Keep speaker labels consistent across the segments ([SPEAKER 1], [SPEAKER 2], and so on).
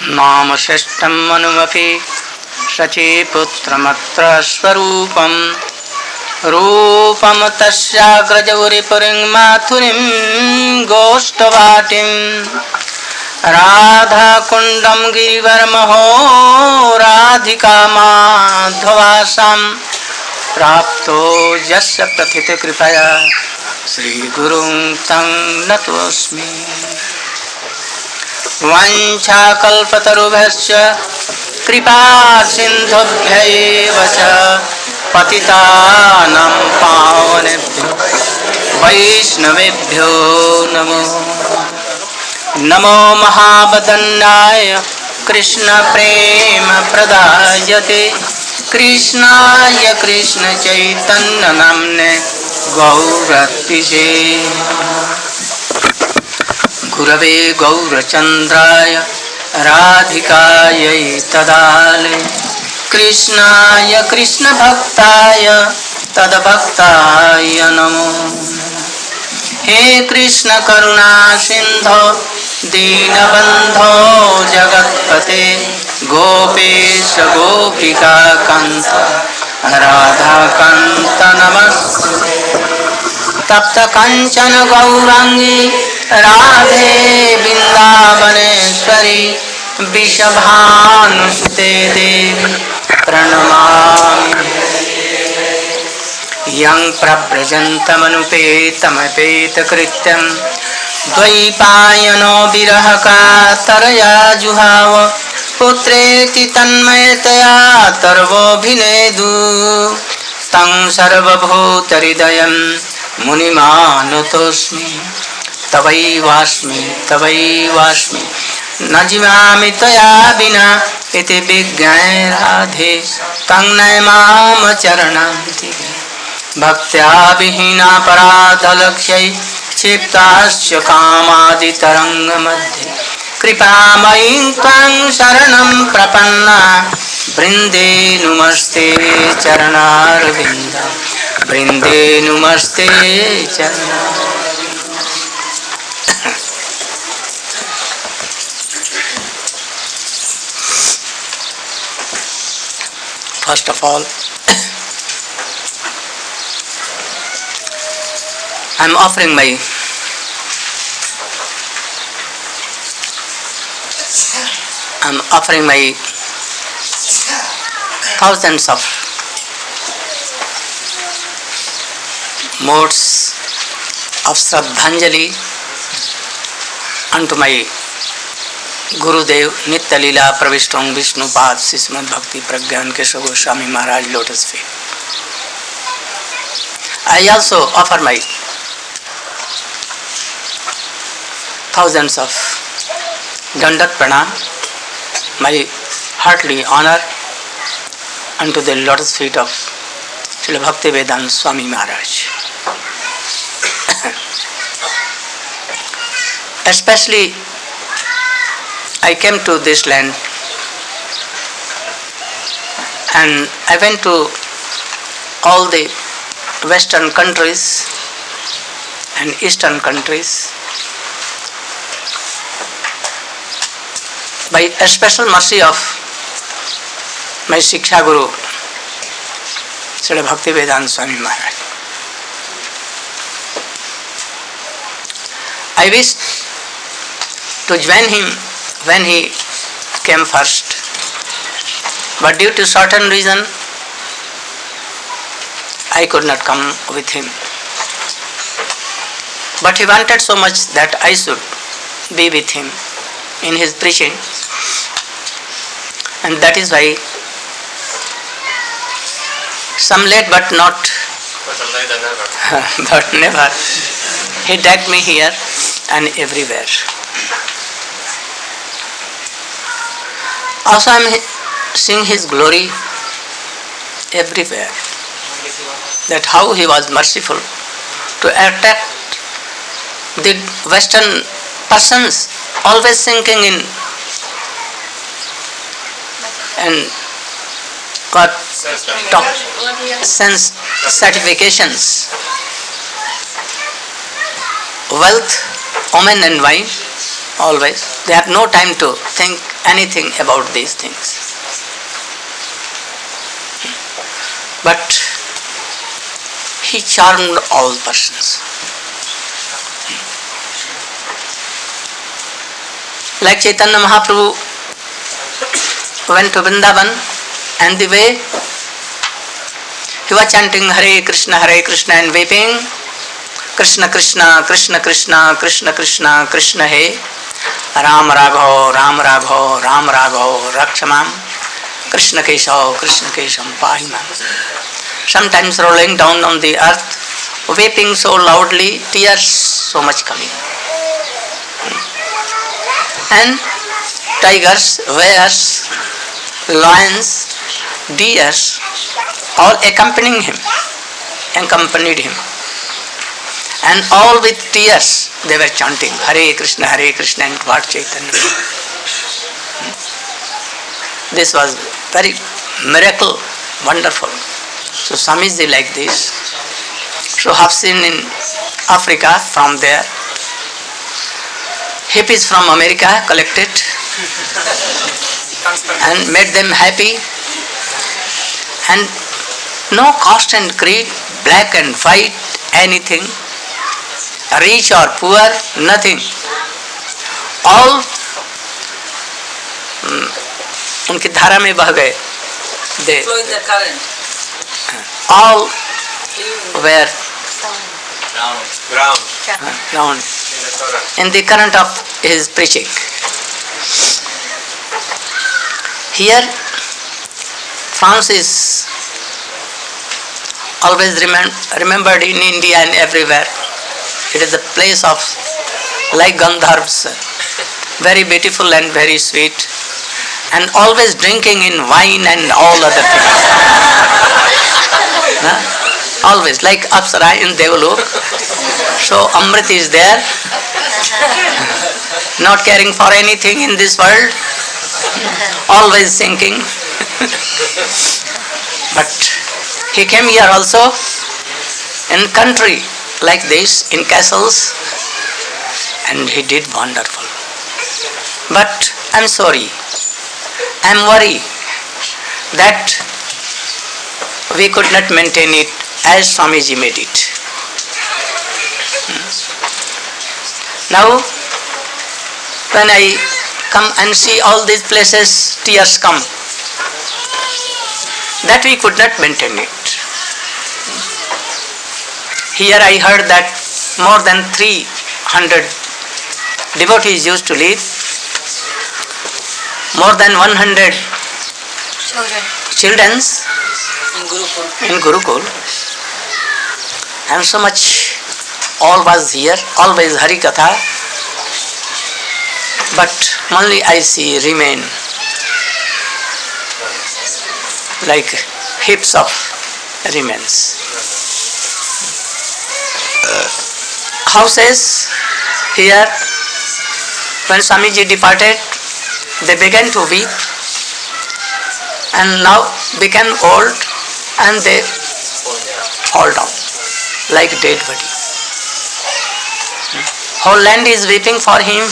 [SPEAKER 1] नाम श्रेष्ठं मनुमपि शचीपुत्रमत्र स्वरूपं रूपं तस्याग्रजौरिपुरीं माथुरीं गोष्ठवाटिं राधाकुण्डं गिरिवरमहो राधिका माधवासां प्राप्तो यस्य प्रथितकृपया श्रीगुरुं तं नतोऽस्मि। वाञ्छाकल्पतरुभ्यश्च कृपा सिन्धुभ्यैव च पतितानां पावनेभ्यो वैष्णवेभ्यो नमो नमो महावदन्याय कृष्णप्रेमप्रदायते कृष्णाय कृष्णचैतन्यनाम्ने गौरतिसे गुरवे गौरचन्द्राय राधिकायै तदालये कृष्णाय कृष्णभक्ताय तद्भक्ताय नमो। हे कृष्ण करुणा सिन्धो दीनबन्धो जगत्पते गोपेश गोपिका कान्त राधाकान्त नमस्ते। तप्त कंचन गौरांगी राधे वृंदावनेश्वरी वृषभानुसुते देवी प्रणमामि। यं प्रव्रजन्तमनुपेतमपेतकृत्यं द्वैपायनो विरहकातरया जुहाव पुत्रेति तन्मयतया तर्वोऽभिनेदु तं सर्वभूतहृदयं मुनिमानतोऽस्मि। तवैवास्मि न जीवामि त्वया विना इति विज्ञाय राधे तं नयमाम चरणान्ति। भक्त्या विहीना पराधलक्ष्यै क्षिप्ताश्च कामादितरङ्गमध्ये कृपामयीं त्वां शरणं प्रपन्ना वृन्दे नुमस्ते चरणारविन्दं वृन्दे नुमस्ते चरणारविन्दम्। First of all, I am offering my thousands of modes of Shraddhanjali unto my Gurudev Nitya Leela Pravishtam Vishnupad Srimad Bhakti Pragyan Keshav Goswami Maharaj Lotus feet. I also offer my thousands of Dandat Pranam, my heartily honor unto the lotus feet of Srila Bhaktivedanta Swami Maharaj. Especially I came to this land and I went to all the western countries and eastern countries by a special mercy of my Shiksha Guru Srila Bhaktivedanta Swami Maharaj. I wished to join him when he came first, but due to certain reason I could not come with him. But he wanted so much that I should be with him in his preaching, and that is why some late but not but never he dragged me here and everywhere. Also I am seeing his glory everywhere, that how he was merciful to attract the western persons always sinking in and got top sense satisfactions, wealth, women and wine, always. They have no time to think anything about these things. But he charmed all persons. Like Chaitanya Mahaprabhu went to Vrindavan, and the way he was chanting Hare Krishna and weeping, Krishna Krishna, Krishna Krishna, Krishna Krishna, Krishna He, Ram Raghav, Ram Raghav, Ram Raghav, Rakshamam, Krishna Keshav, Krishna Kesham, Pahimam. Sometimes rolling down on the earth, weeping so loudly, tears so much coming. And tigers, bears, lions, deers, all accompanied him. And all with tears they were chanting Hare Krishna and Lord Chaitanya. This was very miracle, wonderful. So Swamiji like this. So have seen in Africa from there. Hippies from America collected and made them happy. And no caste and creed, black and white, anything, rich or poor, nothing. All उनकी धारा में बह गए. They all were drowned in the current of his preaching. Here, France is always remembered in India and everywhere. It is a place of like Gandharvas, very beautiful and very sweet, and always drinking in wine and all other things. Always, like Apsara in Devalok. So Amrit is there, not caring for anything in this world, always thinking. But he came here also in country like this, in castles, and he did wonderful. But I'm sorry, I'm worried that we could not maintain it as Swamiji made it. Now, when I come and see all these places, tears come. That we could not maintain it. Here I heard that more than 300 devotees used to live. More than 100 children in Gurukul. And so much all was here, always Hari Katha. But only I see remain like heaps of remains. Houses here, when Swamiji departed, they began to weep and now became old and they fall down like dead body. Whole land is weeping for him,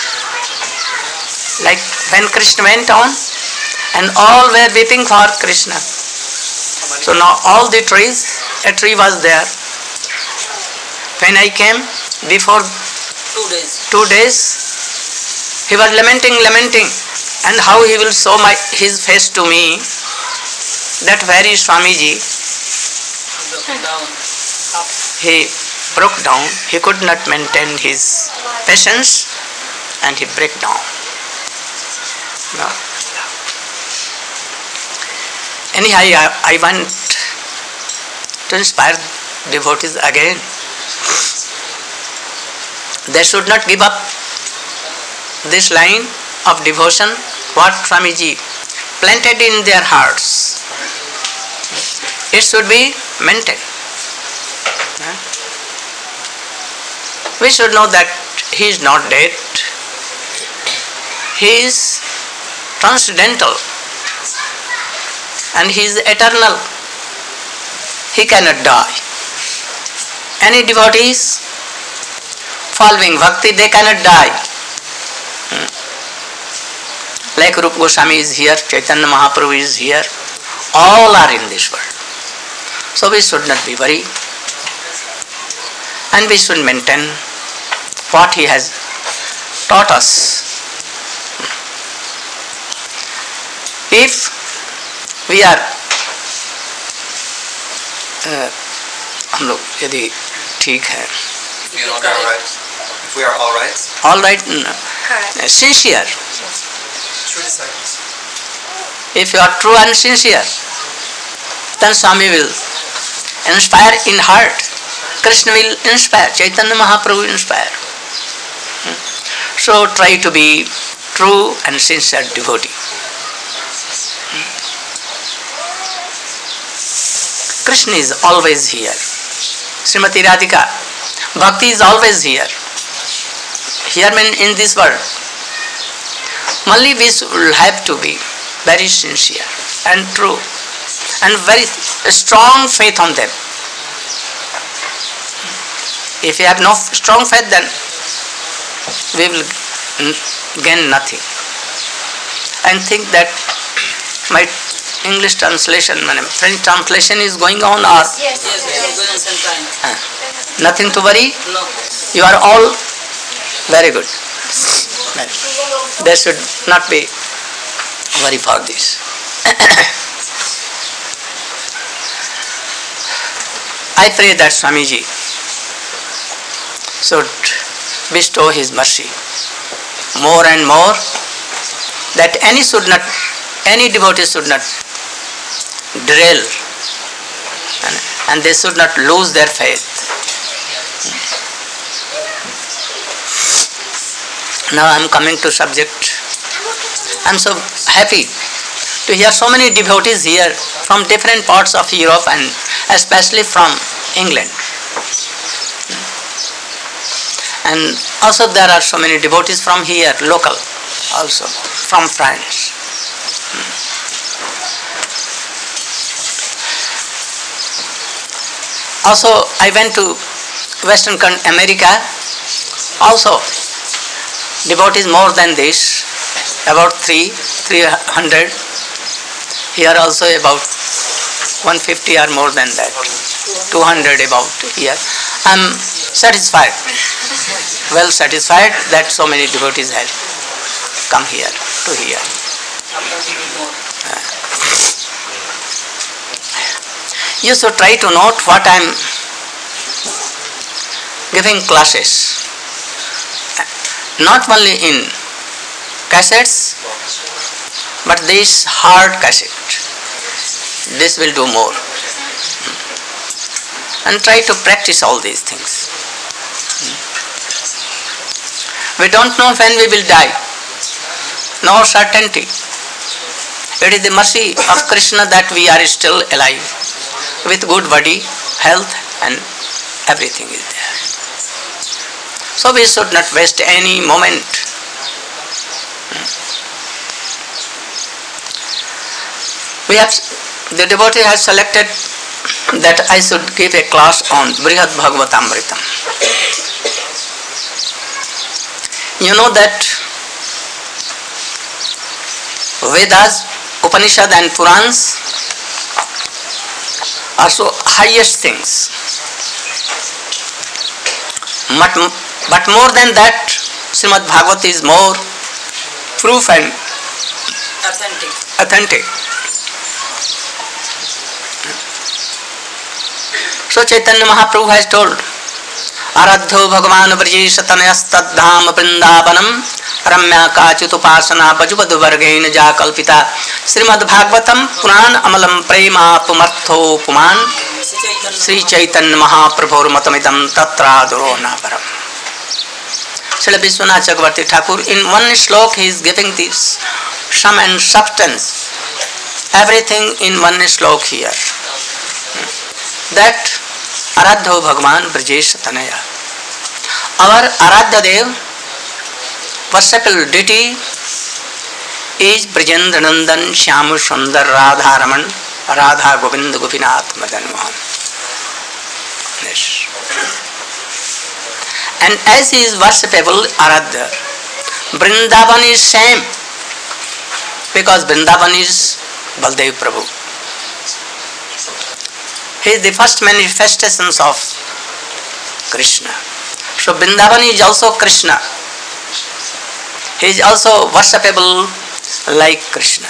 [SPEAKER 1] like when Krishna went on and all were weeping for Krishna. So now all the trees, a tree was there. When I came, before 2 days, he was lamenting, and how he will show his face to me. That very Swamiji, he broke down. He could not maintain his patience, and he broke down. No. Anyhow, I want to inspire devotees again. They should not give up this line of devotion, what Swamiji planted in their hearts. It should be maintained. We should know that he is not dead. He is transcendental and he is eternal. He cannot die. Any devotees following bhakti, they cannot die. Like Rupa Goswami is here, Chaitanya Mahaprabhu is here, all are in this world. So we should not be worried, and we should maintain what he has taught us. If we are हम लोग यदि ठीक है,
[SPEAKER 2] if we are
[SPEAKER 1] all right, sincere. If you are true and sincere, then Swami will inspire in heart. Krishna will inspire, Chaitanya Mahaprabhu will inspire. So try to be true and sincere devotee. Krishna is always here. Srimati Radhika, Bhakti is always here. Here means in this world. Only we will have to be very sincere and true and very strong faith on them. If we have no strong faith, then we will gain nothing. And think that my English translation, French translation is going on, or
[SPEAKER 3] yes.
[SPEAKER 1] nothing to worry.
[SPEAKER 3] No.
[SPEAKER 1] You are all very good. There should not be worry for this. I pray that Swamiji should bestow his mercy more and more, that any devotee should not derail, and they should not lose their faith. Now I am coming to subject. I am so happy to hear so many devotees here from different parts of Europe and especially from England. And also there are so many devotees from here, local, also from France. Also I went to Western America, also devotees more than this, about 300. Here also about 150 or more than that, 200 about here. I am satisfied, well satisfied that so many devotees have come here to hear. You should try to note what I am giving classes. Not only in cassettes, but this hard cassette. This will do more. And try to practice all these things. We don't know when we will die. No certainty. It is the mercy of Krishna that we are still alive, with good body, health, and everything is there. So we should not waste any moment. The devotee has selected that I should give a class on Brihad Bhagavatamritam. You know that Vedas, Upanishad and Purans are so highest things. But more than that, Srimad Bhagavad is more proof and authentic. So Chaitanya Mahaprabhu has told, Aradho Bhagavan Vrjesatanayastadham Vrindavanam Ramya Kachitupasana Bajubadu Vargain Jakalpita Srimad Bhagavatam Puran Amalam Prema Pumartho Puman Sri Chaitanya Mahaprabhu Matamidam Tatra Durona. Srila Vishwanath Chakravarti Thakur, in one slok he is giving this sum and substance, everything in one slok here. That Aradho Bhagavan Brajesh Tanaya, our Aradha Dev, worshipable deity, is Brajendra Nandan Shyamu Sundar Radha Raman Radha Govind Gopinath Madan Mohan. Yes. And as he is worshipable Aradha, Vrindavan is same because Vrindavan is Baldev Prabhu. He is the first manifestations of Krishna. So Vrindavan is also Krishna. He is also worshipable like Krishna.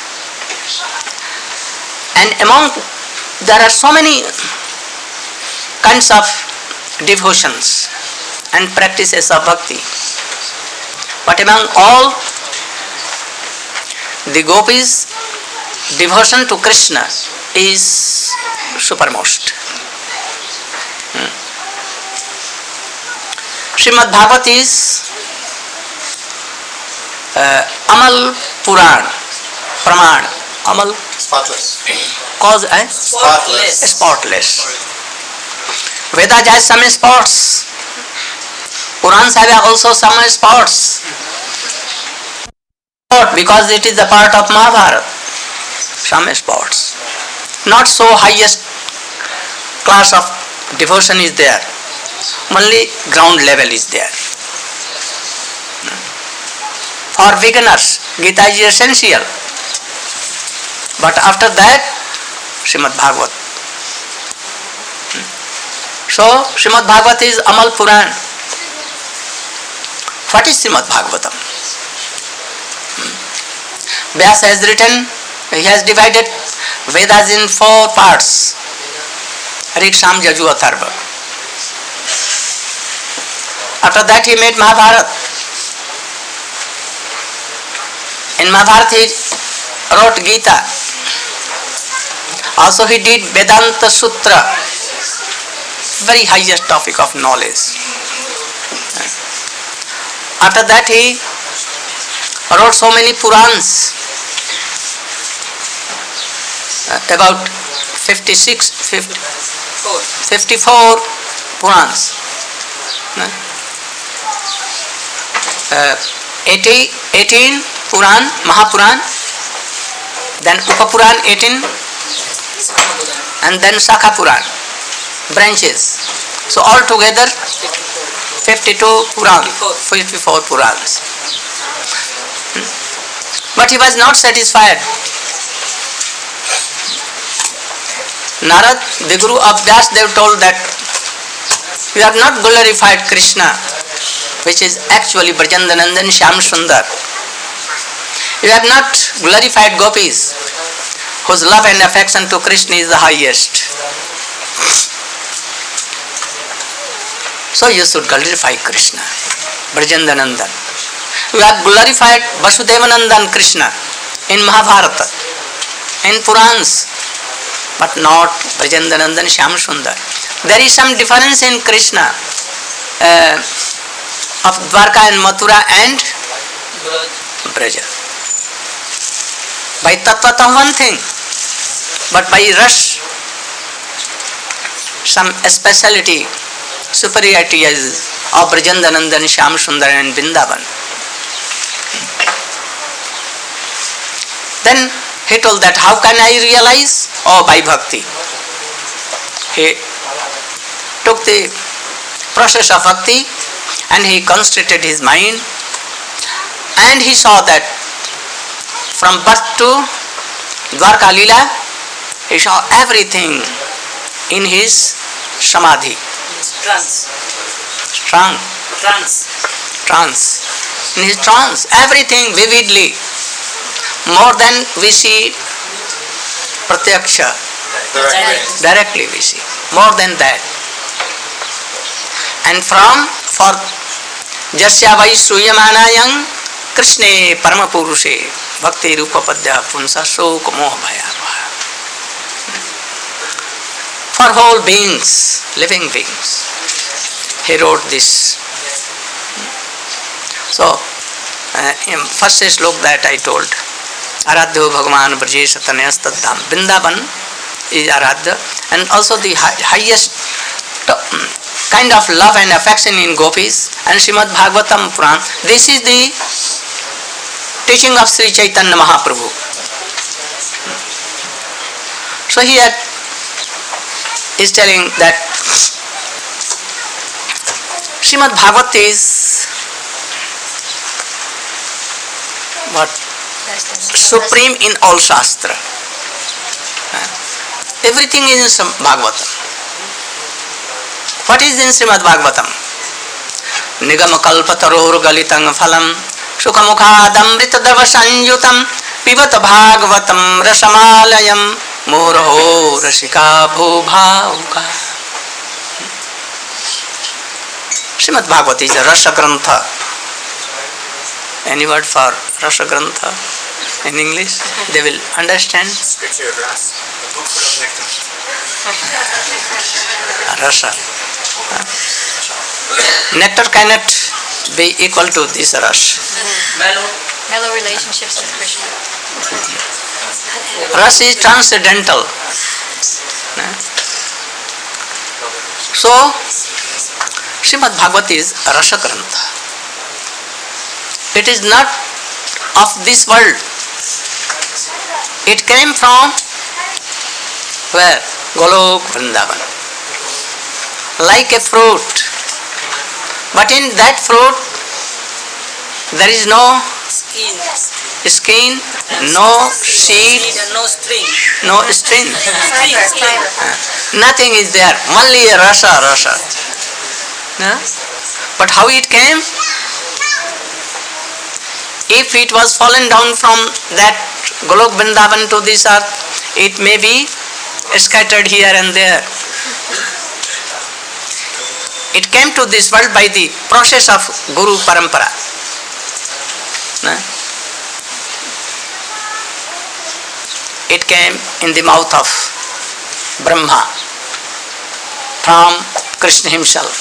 [SPEAKER 1] And there are so many kinds of devotions and practices of bhakti. But among all, the gopis' devotion to Krishna is supermost. Srimad Bhagavad is Amal Puran, Praman, Amal
[SPEAKER 2] Spotless.
[SPEAKER 1] Cause
[SPEAKER 2] Spotless.
[SPEAKER 1] Vedas has some spots. Purans have also some spots. Because it is a part of Mahabharata. Some spots. Not so highest class of devotion is there. Only ground level is there. For beginners, Gita is essential. But after that, Srimad Bhagavat. So, Srimad Bhagavat is Amal Puran. What is Srimad Bhagavatam? Vyasa has written, he has divided Vedas in 4 parts. Rik, Sam, Yaju, Atharva. After that he made Mahabharata. In Mahabharata he wrote Gita. Also he did Vedanta Sutra, very highest topic of knowledge. After that he wrote so many Purans, about 54 Purans. 18 Puran, Mahapuran, then Upapuran 18, and then Sakha Puran, branches. So all together 52 Purans, 54 Purans. But he was not satisfied. Narad, the Guru of Vyasdev, told that you have not glorified Krishna, which is actually Brajandanandan Shyam Sundar. You have not glorified gopis, whose love and affection to Krishna is the highest. So you should glorify Krishna, Brajandanandan. You have glorified Vasudevanandan Krishna in Mahabharata, in Purans, but not Brajandanandan Shyam Sundar. There is some difference in Krishna of Dwarka and Mathura and Braja. By Tattvatam one thing, but by Ras, some speciality, superiority is of Brajandanandan, Shyam Sundar and Vrindavan. Then he told that how can I realize? Oh, by bhakti. He took the process of bhakti and he concentrated his mind, and he saw that from birth to Dwarka Leela, he saw everything in his samadhi. Trance. In his trance, everything vividly, more than we see pratyaksha. Directly we see, more than that. And for Jasya Vai Sruyamanayang Krishne Paramapurushe Bhakti Rupapadya Punsa Shok Moh Bhaya. For whole beings, living beings, he wrote this. So, in first slok that I told, Aradhya Bhagavan Brajesh Tanayas Taddham. Vrindavan is Aradhya, and also the highest kind of love and affection in gopis and Srimad Bhagavatam Puran. This is the teaching of Sri Chaitanya Mahaprabhu. So here is telling that Srimad Bhagavat is what? Supreme in all Shastra. Everything is in Bhagavatam. What is in Srimad Bhagavatam? Nigama kalpataror galitang phalam sukhamukhadamrita dava sanjutam pivata bhagavatam rasamalayam murho rasika bhubhauka. Srimad Bhagavatam is a Rasa Grantha. Any word for Rasa Grantha in English? They will understand.
[SPEAKER 2] Scripture grass, a book full of nectar.
[SPEAKER 1] Rasa. Nectar cannot be equal to this Rasa.
[SPEAKER 3] Mellow relationships with Krishna.
[SPEAKER 1] Rasa is transcendental. So, Srimad Bhagavatam is Rasa Grantha. It is not of this world. It came from where? Golok Vrindavan. Like a fruit. But in that fruit, there is no skin, no seed, no string. Nothing is there. Only a rasa. But how it came? If it was fallen down from that Golok Vrindavan to this earth, it may be scattered here and there. It came to this world by the process of Guru Parampara. It came in the mouth of Brahma from Krishna himself.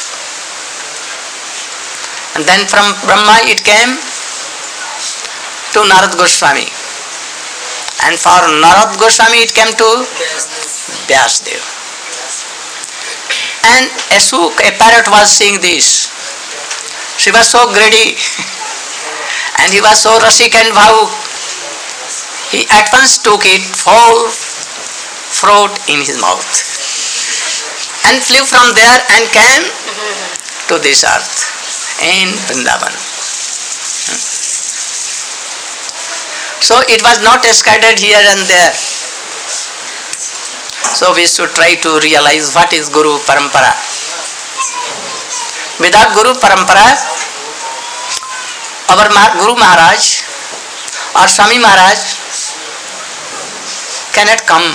[SPEAKER 1] And then from Brahma it came to Narad Goswami. And for Narad Goswami it came to Vyasdev. And a parrot was seeing this. She was so greedy and he was so rasik and bhavuk. He at once took it whole fruit in his mouth and flew from there and came to this earth in Vrindavan. So it was not scattered here and there. So we should try to realize what is Guru Parampara. Without Guru Parampara, our Guru Maharaj or Swami Maharaj cannot come.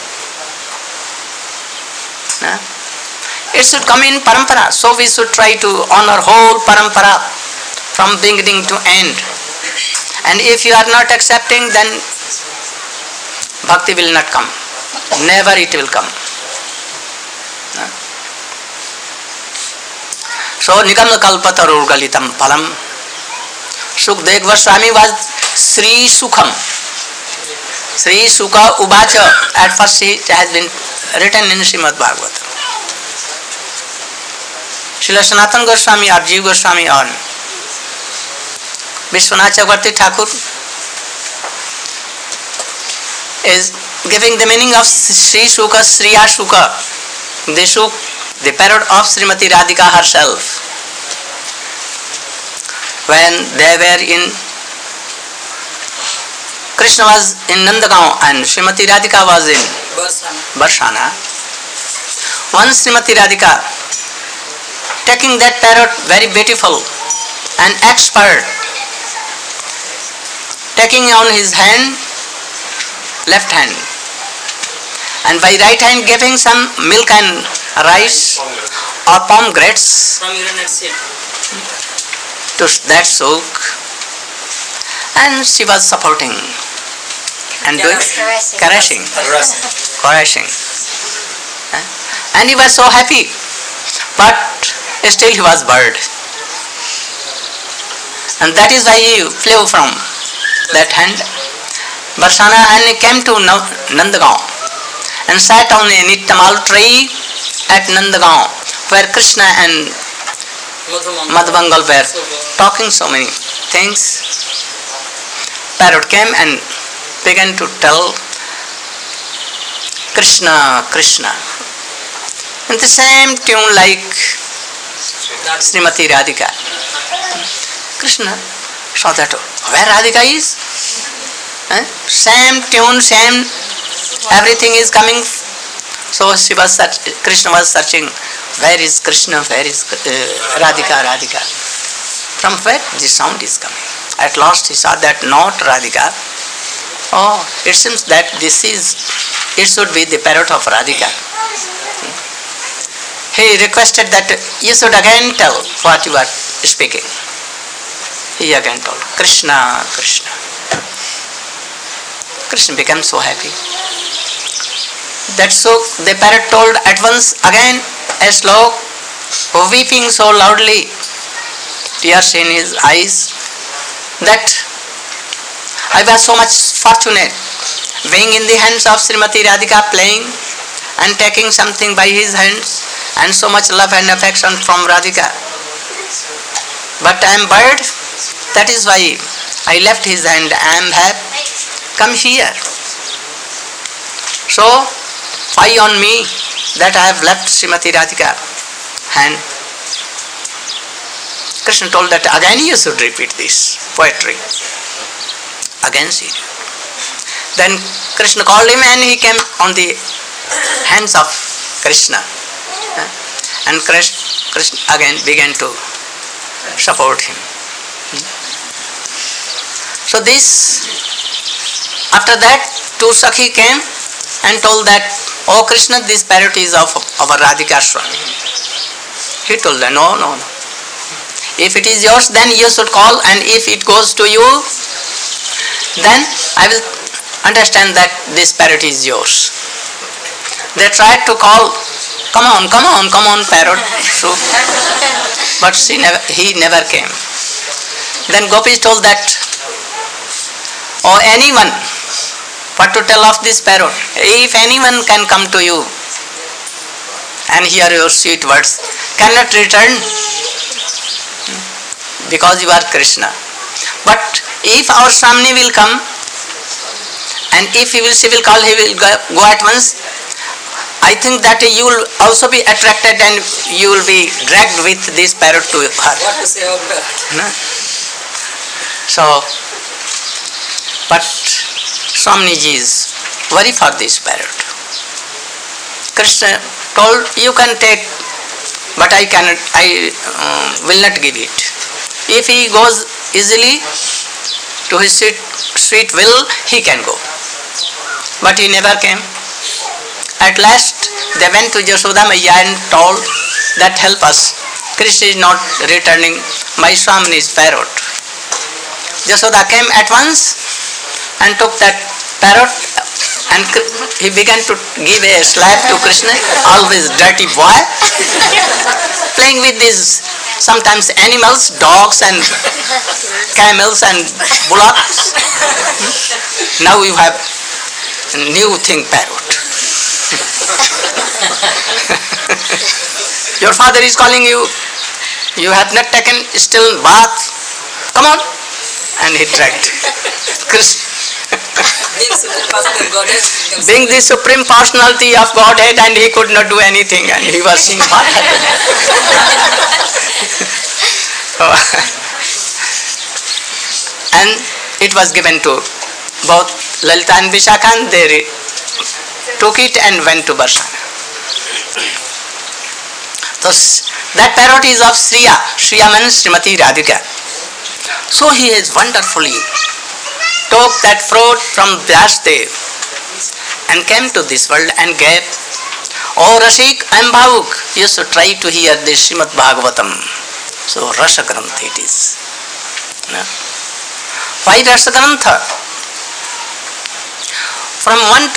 [SPEAKER 1] It should come in Parampara. So we should try to honor whole Parampara from beginning to end. And if you are not accepting, then bhakti will not come. Never it will come. So Nigama Kalpatarur Galitam Palam. Sukdev Goswami was Sri Sukham. Sri Sukha Ubacha. At first it has been written in Srimad Bhagavatam. Srila Sanatana Goswami or Jiva Goswami or Vishwanath Chakravarti Thakur is giving the meaning of Sri Sukha, Sriya Sukha, the parrot of Srimati Radhika herself. When they were in, Krishna was in Nandagaon and Srimati Radhika was in Barsana. Once Srimati Radhika, taking that parrot, very beautiful and expert, taking on his hand, left hand, and by right hand giving some milk and rice or pomegranates to that souk, and she was supporting and doing caressing. And he was so happy, but still he was bored, and that is why he flew from that hand Barsana and came to Nandagaon and sat on a Nityamal tree at Nandagaon, where Krishna and Madhumangal were talking so many things. Parrot came and began to tell Krishna, Krishna, in the same tune like Srimati Radhika. Krishna saw that where Radhika is, Same tune, same everything is coming. So Krishna was searching, where is Krishna, where is Radhika, Radhika. From where this sound is coming? At last he saw that not Radhika. Oh, it seems that it should be the parrot of Radhika. He requested that you should again tell what you are speaking. He again told, Krishna, Krishna. Krishna became so happy. That's so the parrot told at once again a slok, weeping so loudly, tears in his eyes, that I was so much fortunate, being in the hands of Srimati Radhika, playing and taking something by his hands, and so much love and affection from Radhika. But I am bird, that is why I left his hand. I am happy. Come here. So, why on me that I have left Srimati Radhika hand? Krishna told that again you should repeat this poetry. Again she did. Then Krishna called him and he came on the hands of Krishna. And Krishna again began to support him. So this, after that, two Sakhi came and told that, oh Krishna, this parrot is of our Radhika Swami. He told them, no. If it is yours, then you should call, and if it goes to you, then I will understand that this parrot is yours. They tried to call, come on, parrot. So, but he never came. Then Gopis told that, or anyone, what to tell of this parrot? If anyone can come to you and hear your sweet words, cannot return because you are Krishna. But if our Swami will come, and if she will call, he will go at once. I think that you will also be attracted and you will be dragged with this parrot to her.
[SPEAKER 4] What to say of that?
[SPEAKER 1] No? So, but Swamiji is worried for this parrot. Krishna told, you can take, but I will not give it. If he goes easily to his sweet will, he can go. But he never came. At last, they went to Yashoda Maiya and told that help us. Krishna is not returning, my Swami is parrot. Yashoda came at once and took that parrot and he began to give a slap to Krishna, always dirty boy, playing with these sometimes animals, dogs and camels and bullocks. Now you have a new thing, parrot. Your father is calling you. You have not taken still bath. Come on. And he dragged. Being the supreme personality of Godhead, and he could not do anything, and he was seeing what happened. And it was given to both Lalita and Vishakha, and they took it and went to Barsana. So that parrot is of Shriya. Shriya means Srimati Radhika. So he has wonderfully took that fruit from Vyasdev and came to this world and gave, oh Rasik, I am Bhavuk, you should try to hear this Srimad Bhagavatam. So Rasa Grantha it is. No? Why Rasa Grantha? From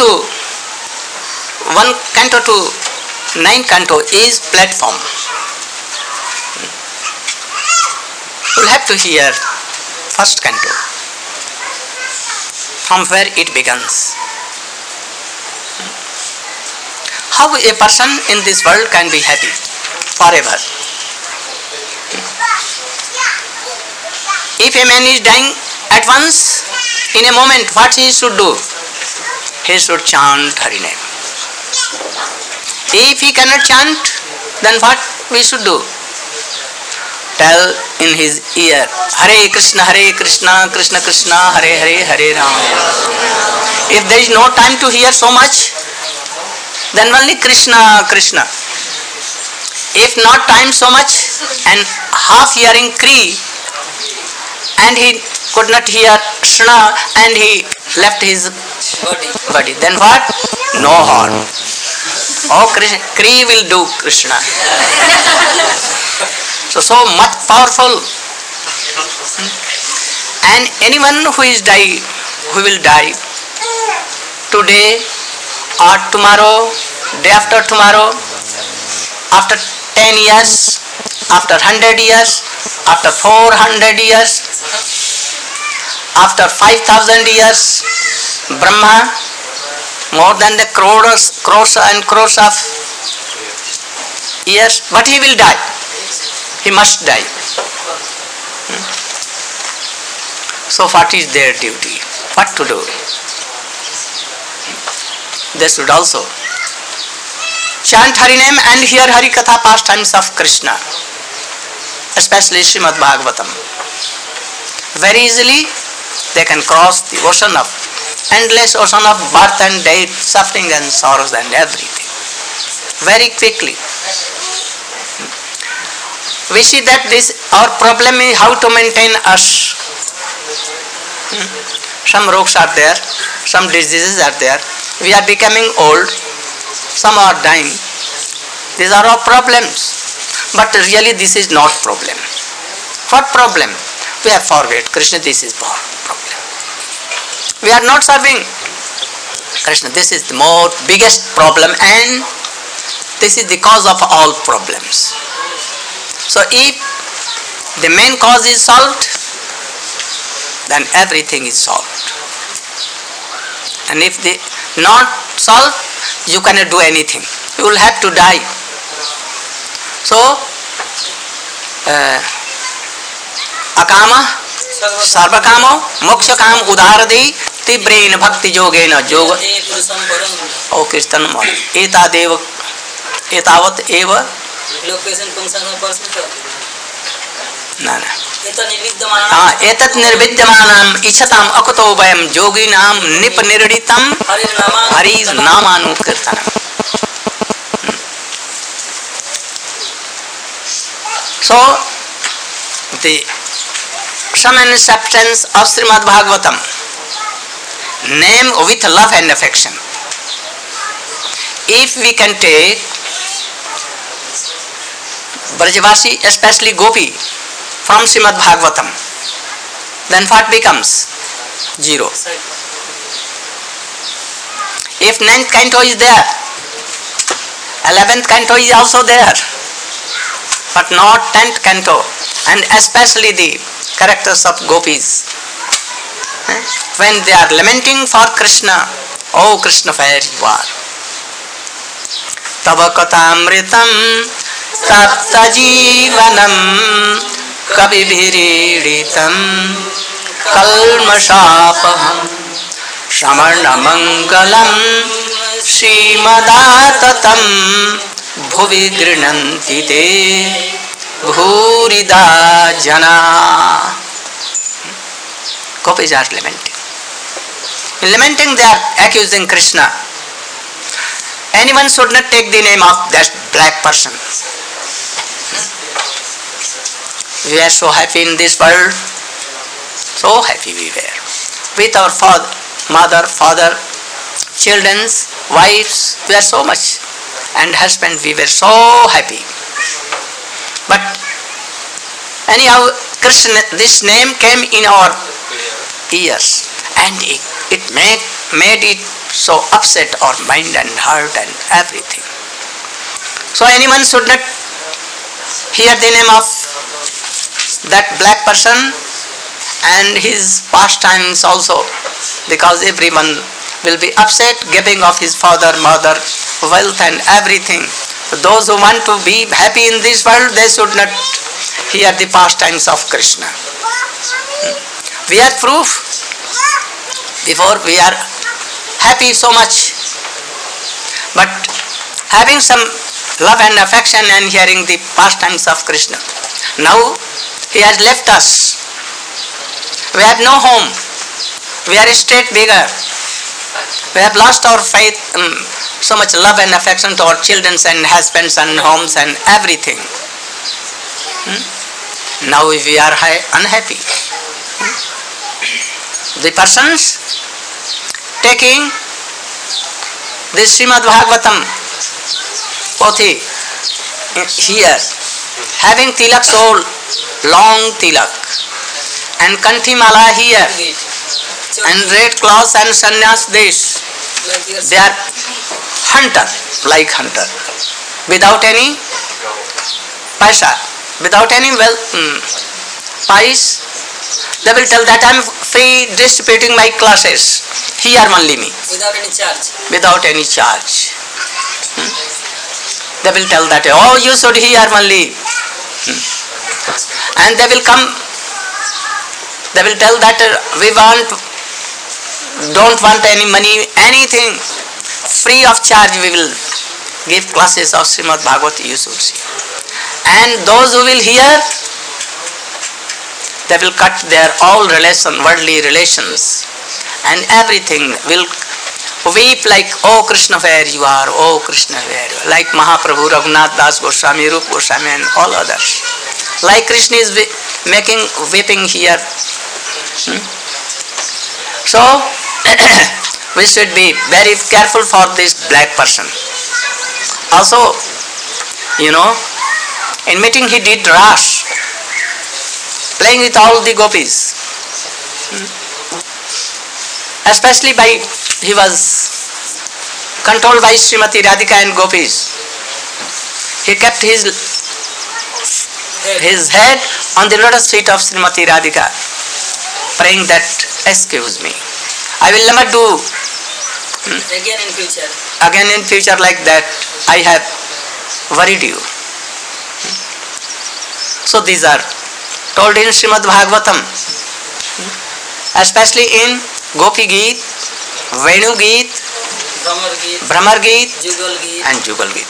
[SPEAKER 1] 1 canto to 9 canto is platform. You will have to hear first canto, from where it begins. How a person in this world can be happy forever? If a man is dying at once, in a moment, what he should do? He should chant Hari name. If he cannot chant, then what we should do? tell in his ear, Hare Krishna, Krishna Krishna, Hare Hare, Hare Rama. If there is no time to hear so much, then only Krishna, Krishna. If not time so much and half hearing Kri, and he could not hear Shna and he left his body, then what? No harm. Oh, Krishna, Kri will do Krishna. So much powerful. And anyone who will die today or tomorrow, day after tomorrow, after 10 years, after 100 years, after 400 years, after 5,000 years, Brahma, more than the crores and crores of years, but he will die. He must die. So what is their duty? What to do? They should also chant Hari name and hear Hari Katha, pastimes of Krishna, especially Srimad Bhagavatam. Very easily they can cross the ocean of endless ocean of birth and death, suffering and sorrows and everything. Very quickly. We see that our problem is how to maintain us. Some rogs are there, some diseases are there. We are becoming old, some are dying. These are all problems. But really this is not problem. What problem? We have forget Krishna, this is problem. We are not serving Krishna. This is the more biggest problem and this is the cause of all problems. So if the main cause is solved, then everything is solved. And if they not solved, you cannot do anything. You will have to die. So, akama, sarvakamo, moksha kam udharadi, tibrain bhakti yogena yoga. Oh Kirtan, etavat eva.
[SPEAKER 4] Location function person.
[SPEAKER 1] No. एतत् निर्विद्यमानाम् इच्छताम् अकुतो वयं योगिनां निपनिर्णितं Hari नामानुकीर्तनम्. So the sum and substance of Srimad Bhagavatam, name with love and affection. If we can take Brajavasi, especially Gopi, from Srimad Bhagavatam, then what becomes? Zero. If 9th canto is there, 11th canto is also there, but not 10th canto, and especially the characters of gopis. When they are lamenting for Krishna, oh Krishna, where you are? Tava katamritam tapta jivanam kabibhiriditam kalmashapaham Shamanamangalam Srimadatam Bhuvi Grinanti Te Bhurida Jana. Gopis are lamenting. In lamenting, they are accusing Krishna. Anyone should not take the name of that black person. We are so happy in this world. So happy we were. With our mother, father, children, wives, we are so much. And husband, we were so happy. But anyhow, Krishna, this name came in our ears. And it made it so upset our mind and heart and everything. So anyone should not hear the name of that black person and his pastimes also, because everyone will be upset, giving of his father, mother, wealth and everything. So those who want to be happy in this world, they should not hear the pastimes of Krishna. We are proof. Before we are happy so much, but having some love and affection and hearing the pastimes of Krishna, Now he has left us. We have no home. We are a straight beggar. We have lost our faith, so much love and affection to our children and husbands and homes and everything. Now we are unhappy. The persons taking this Srimad Bhagavatam Pothi here, having tilak soul, long tilak, and kanthi mala here, and red cloth and sannyas desh, they are hunter, like hunter, without any paisa, without any pice. They will tell that I am free distributing my classes. Here only me.
[SPEAKER 4] Without any charge.
[SPEAKER 1] Without any charge. They will tell that, oh, you should hear only. And they will come, they will tell that we don't want any money, anything. Free of charge we will give classes of Srimad Bhagavatam, you should see. And those who will hear, they will cut their all worldly relations, and everything will weep like, oh Krishna, where you are, oh Krishna, where you are. Like Mahaprabhu, Raghunath Das Goswami, Rup Goswami and all others. Like Krishna is weeping here. So, we should be very careful for this black person. Also, in meeting he did ras, playing with all the gopis. Especially he was controlled by Srimati Radhika and gopis. He kept his head on the lotus feet of Srimati Radhika, praying that, excuse me, I will never do again in future like that. I have worried you. So these are told in Srimad Bhagavatam, especially in Gopi Geet, Venu Geet, Brahmar Geet and Jugal Geet.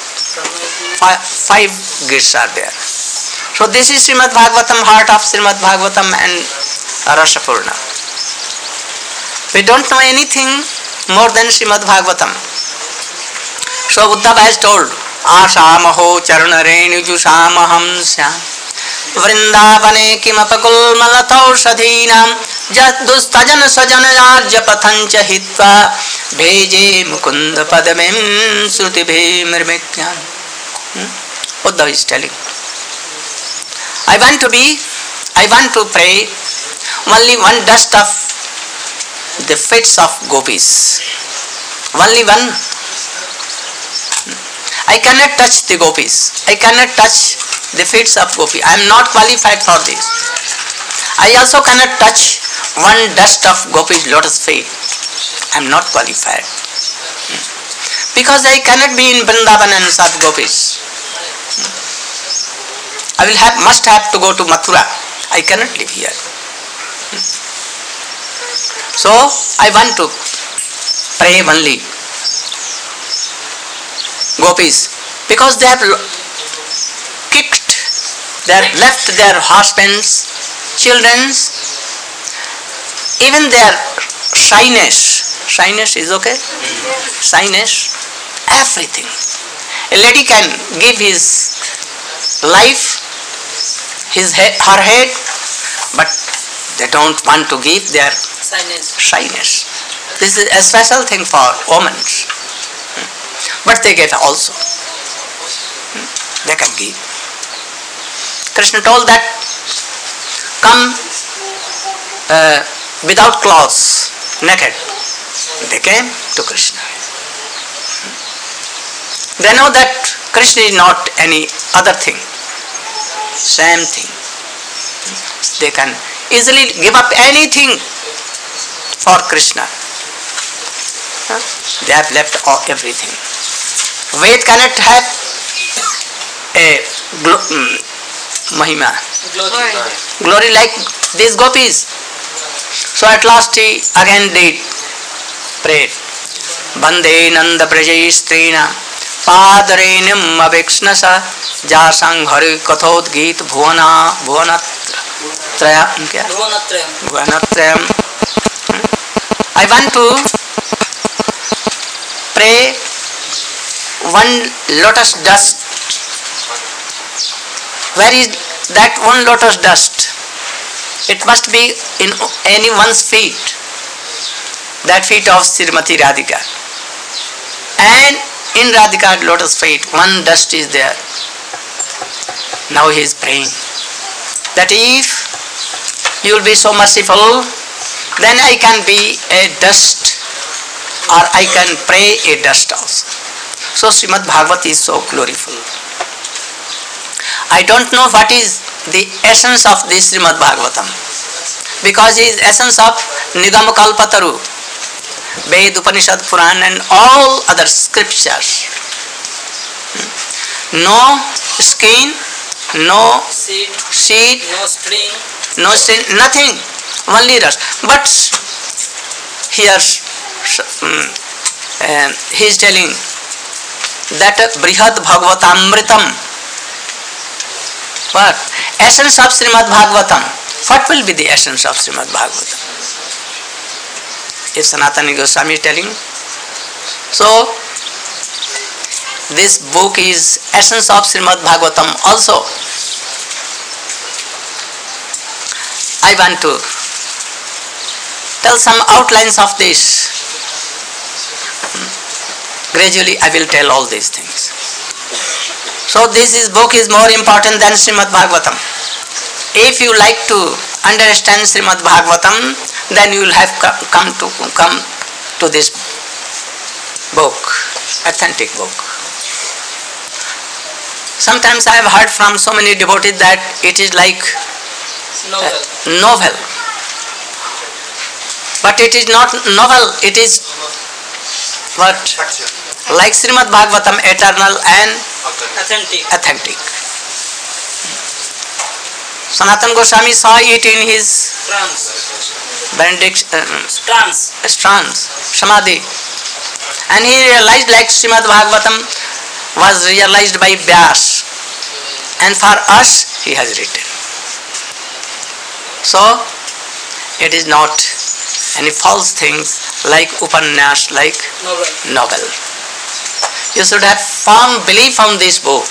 [SPEAKER 1] 5 Geets are there. So this is Srimad Bhagavatam, heart of Srimad Bhagavatam and Rasapurna. We don't know anything more than Srimad Bhagavatam. So Uddhava has told, Asamaho charanarenujushamaham syam Vrindavane kimapagulmalataushadhinam Jadustajan sajanayarja pathancha hitva Bheje mukunda padamem srutibhe mirmekyan. Uddhava is telling, I want to pray only one dust of the feet of gopis. Only one. I cannot touch the gopis. I cannot touch the feet of gopi. I am not qualified for this. I also cannot touch one dust of gopi's lotus feet. I am not qualified. Because I cannot be in Vrindavan and serve gopis. I must have to go to Mathura. I cannot live here. So I want to pray only gopis, because they have left their husbands, children, even their shyness is okay? Shyness, everything. A lady can give his life, her head, but they don't want to give their shyness. This is a special thing for women. But they get also. They can give. Krishna told that, come without clothes, naked. They came to Krishna. They know that Krishna is not any other thing. Same thing. They can easily give up anything for Krishna. They have left everything. Ved cannot have a mahima, glory like these gopis. So at last he again did pray. Bande Nanda Prajai Strina पादरेणुम अवेक्षणसा जासंग Hari कथोद्गीत Bhuvana भुवनत्रयम् क्या भुवनत्रयम्. I want to pray one lotus dust. Where is that one lotus dust? It must be in anyone's feet. That feet of Srimati Radhika. And in Radhika's lotus feet, one dust is there. Now he is praying that if you will be so merciful, then I can be a dust, or I can pray a dust also. So Srimad Bhagavat is so gloriful. I don't know what is the essence of this Srimad Bhagavatam, because it is essence of Nigam Kalpataru, Ved, Upanishad, Puran and all other scriptures. No skin, no seed, no string, nothing, only rust. But here he is telling that Brihad Bhagavatamritam. What? Essence of Srimad Bhagavatam. What will be the essence of Srimad Bhagavatam? Is Sanatana Goswami telling. So, this book is essence of Srimad Bhagavatam also. I want to tell some outlines of this. Gradually I will tell all these things. So this book is more important than Srimad Bhagavatam. If you like to understand Srimad Bhagavatam, then you will have come to this book, authentic book. Sometimes I have heard from so many devotees that it is like novel. But it is not novel, it is what? Like Srimad Bhagavatam, eternal and authentic. Sanatana Goswami saw it in his trance, Samadhi. And he realized like Srimad Bhagavatam was realized by Vyas. And for us, he has written. So, it is not any false things like Upanyas, like novel. You should have firm belief on this book.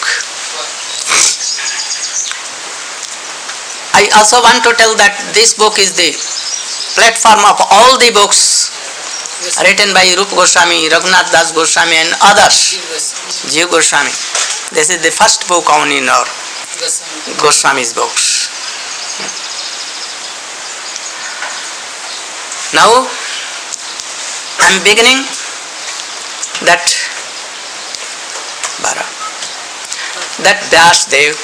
[SPEAKER 1] I also want to tell that this book is the platform of all the books written by Rupa Goswami, Raghunath Das Goswami and others. Jiva Goswami. This is the first book on in our Goswami's books. Now, I am beginning that Vyasdev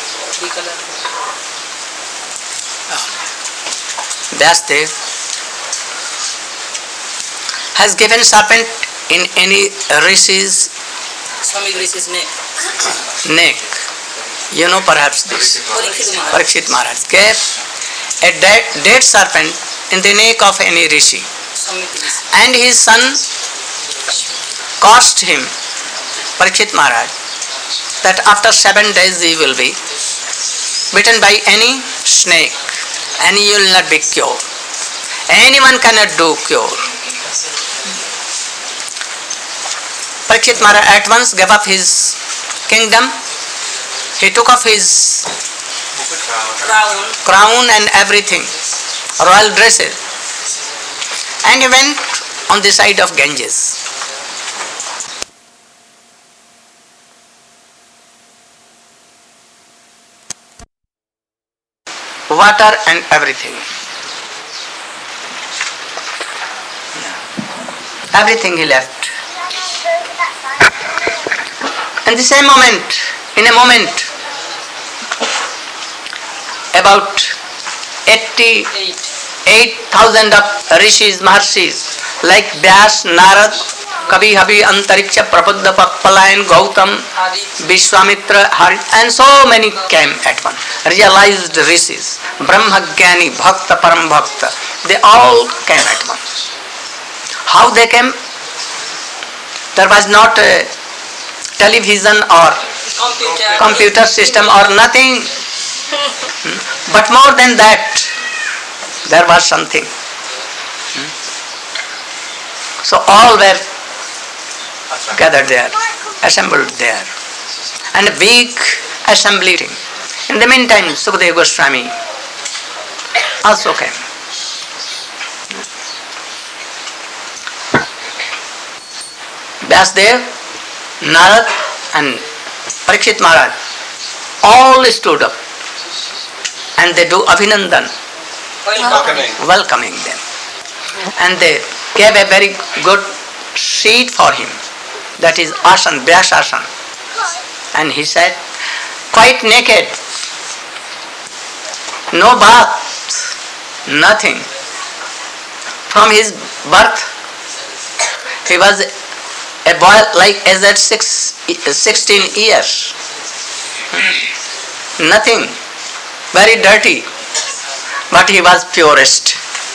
[SPEAKER 1] has given serpent in any rishi's neck. You know perhaps this. Parikshit Maharaj gave a dead serpent in the neck of any rishi. And his son caused him, Parikshit Maharaj, that after 7 days he will be bitten by any snake and he will not be cured. Anyone cannot do cure. Parikshit Maharaj at once gave up his kingdom. He took off his crown and everything, royal dresses, and he went on the side of Ganges. Water and everything. Everything he left. In the same moment, in a moment, about 88,000 of rishis, maharshis, like Vyas, Narad, Kavi, Havi, Antariksha, Prabuddha, Palayan, Gautam, Vishwamitra, Hari, and so many came at once. Realized rishis, Brahmagyani, Bhakta, Param Bhakta, they all came at once. How they came? There was not a television or computer system or nothing. But more than that, there was something. So all were gathered there, assembled there, and a big assembly. In the meantime, Sukadeva Goswami also came. Vyasdev, Narad and Parikshit Maharaj all stood up and they do Abhinandan, welcoming them. And they gave a very good seat for him, that is Asan, Vyasasan. And he sat quite naked, no bath, nothing. From his birth, he was a boy like as at 16 years. Nothing, very dirty, but he was purest.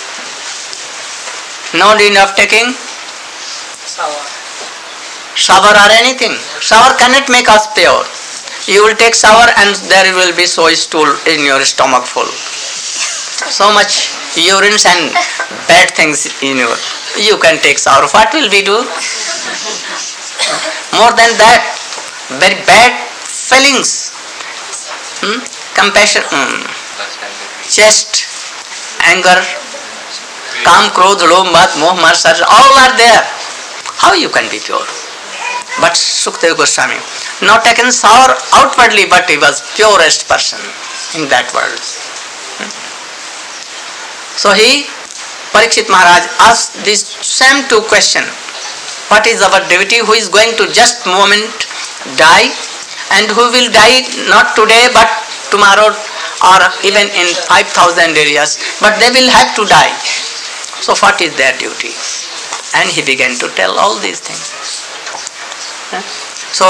[SPEAKER 1] No need of taking shower or anything. Shower cannot make us pure. You will take shower and there will be soy stool in your stomach full. So much urines and bad things in your. You can take shower. What will we do? More than that, very bad feelings, compassion, chest, anger, Kam, Krodh, Lobh, Mat, Moh, Matsarya, all are there. How you can be pure? But Sukadeva Goswami, not taken shower outwardly, but he was purest person in that world. So Parikshit Maharaj asked these same two questions. What is our devotee who is going to just moment die, and who will die not today but tomorrow or even in 5,000 areas, but they will have to die. So what is their duty? And he began to tell all these things. So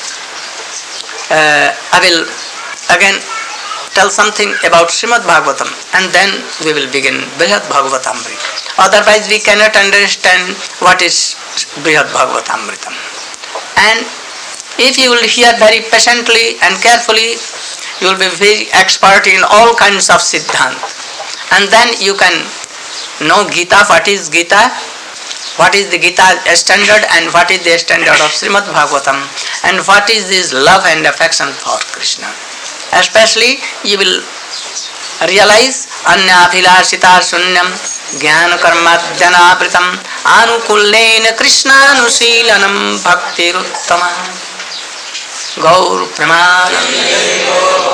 [SPEAKER 1] I will again tell something about Srimad Bhagavatam, and then we will begin Brihad Bhagavatamrita. Otherwise we cannot understand what is Brihad Bhagavatamrita. And if you will hear very patiently and carefully, you will be very expert in all kinds of Siddhant. And then you can know Gita, what is Gita, what is the Gita standard and what is the standard of Srimad Bhagavatam, and what is this love and affection for Krishna. Especially you will realize Anyabhilashita Sunyam Jnana Karmadhyanabritam Anukullena Krishnanusilanam Bhaktiruttama Gaur Premanande.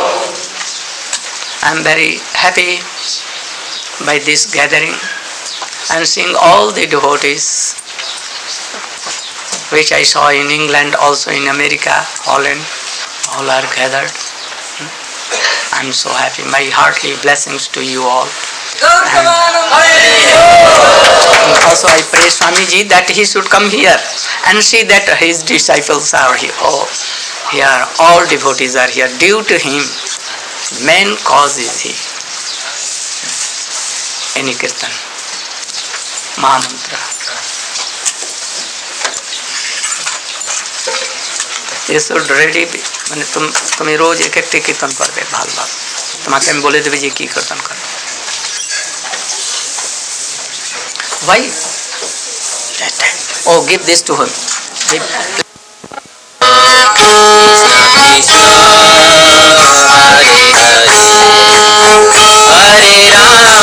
[SPEAKER 1] I am very happy by this gathering and seeing all the devotees which I saw in England, also in America, Holland, all are gathered. I am so happy. My heartily blessings to you all. And also I pray Swamiji that he should come here and see that his disciples are here. Oh, here all devotees are here. Due to him, main cause is he. Any kirtan, Mahamantra. You should ready be. মানে তুমি রোজ এক একটি কীর্তন করবে, ভালো ভালো। তোমাকে আমি বলে দেবে যে কি কীর্তন করবে। Why? Oh, give this to him. Hare Rama,